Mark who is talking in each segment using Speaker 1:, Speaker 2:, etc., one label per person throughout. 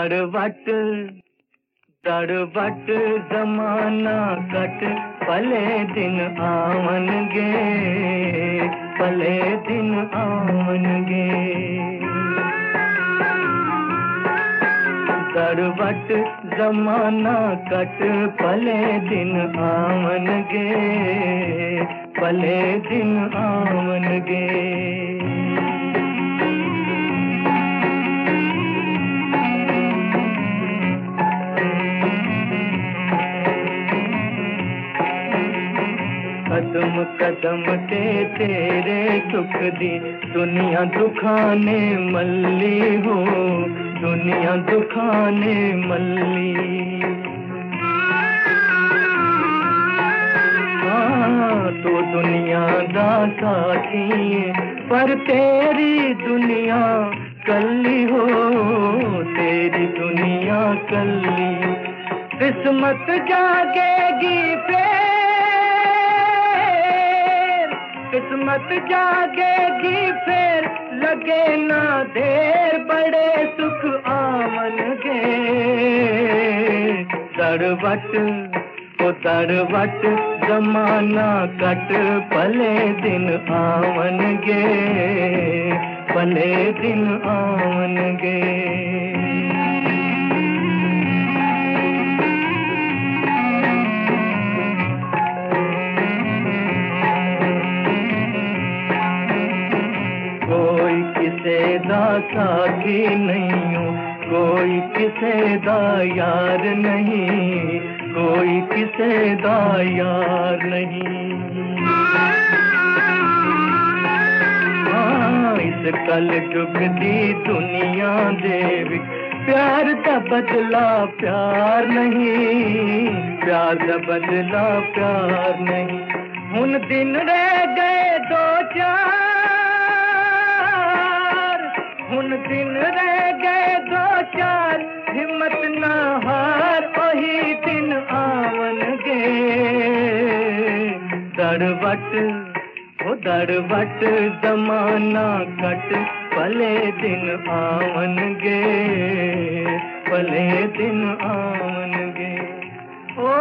Speaker 1: दड़वट दड़वट जमाना कट पले दिन आवनगे, पले दिन आवनगे। दड़वट जमाना कट पले दिन आवनगे, पले दिन आवनगे। कदम कदम ते तेरे दुख दी दुनिया दुखाने मल्ली हो, दुनिया दुखाने मल्ली। हाँ तो दुनिया दा साथी पर तेरी दुनिया कल्ली हो, तेरी दुनिया कल्ली। किस्मत जागेगी फिर, किस्मत जागेगी फिर, लगे ना देर बड़े सुख आवनगे। दड़वट ओ दड़वट जमाना कट पले दिन आवनगे, पले दिन आवनगे। कोई किसे दा साथी नहीं हो, कोई किसे दा यार नहीं, कोई किसे दा यार नहीं। हाँ इस कल जुग दी दुनिया दे विच प्यार दा बदला प्यार नहीं, प्यार दा बदला प्यार नहीं। हुन दिन रह गए दो चार, हुन दिन रह गए दो चार, हिम्मत ना हार वही दिन आवनगे। दड़वट ओ दड़वट जमाना कट पले दिन आवनगे, पले दिन आवनगे। ओ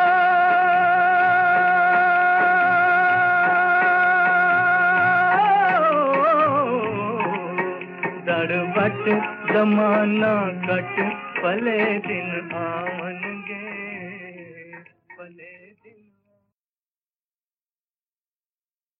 Speaker 1: दड़वट जमाना कट पले दिन आवनगे, पले दिन।